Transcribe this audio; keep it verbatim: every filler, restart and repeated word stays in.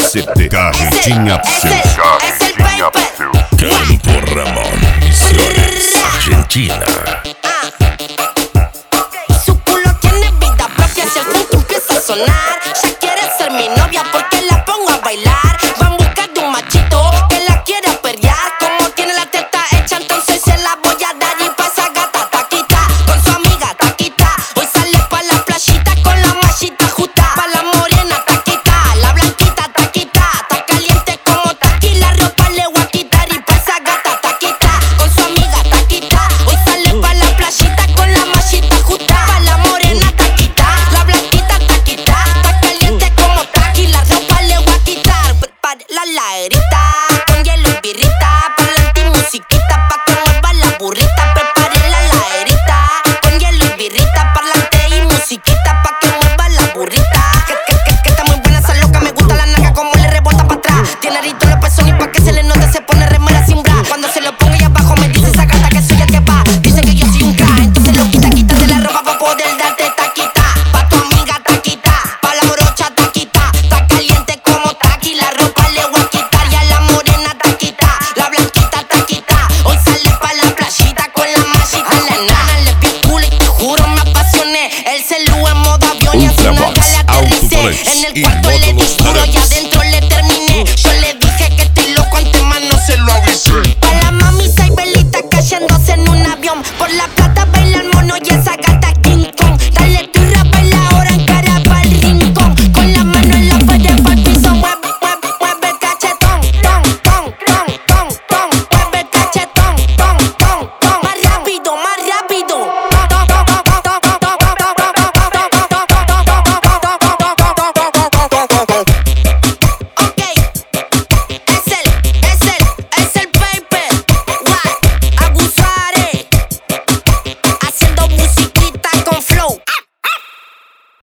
C T, Carretinha Pseu. Es el paper. Campo Ramón, Misiones, Argentina. Su culo tiene vida propia, si el tronco empieza a sonar. Ya quiere ser mi novia porque la pongo a bailar. Va en busca de un machito que la quiera perrear. Como tiene la teta hecha, entonces se la voy a dar. Y pa' esa gata taquita, con su amiga taquita. Hoy sale pa' la playita con la mallita justa. Pa' la morena taquita, la blanquita taquita. Está caliente como taqui, la ropa le voy a quitar. Y pa' esa gata taquita, con su amiga taquita. Hoy sale pa' la playita con la mallita justa. Pa' la morena taquita, la blanquita taquita. Está caliente como taqui, la ropa le voy a quitar. Prepare la laderita, con hielo y birrita. Parlante y musiquita pa' que mueva la burrita. Prepare la laderita, con hielo y birrita. Parlante y musiquita pa' que mueva la burrita. Que, que, que, que está muy buena esa loca, me gusta la naga como le rebota pa' atrás. Tiene arito en los pezones y pa' que se le note se pone remera sin bra. Cuando se lo ponga ahí abajo me dice esa gata que soy el que va. Dice que yo soy un crack, entonces lo quita, quítate la ropa pa' poder darte taquita. Pa' tu amiga taquita, pa' la morocha taquita. Está caliente como taqui, la ropa le voy a quitar. Y a la morena taquita, la blanquita taquita. Hoy sale pa' la playita con la mallita. A la nana le vi el culo y te juro me apasioné. El celu en modo avión y así Ultra nunca Box, le aterricé. Autoplay En el y cuarto le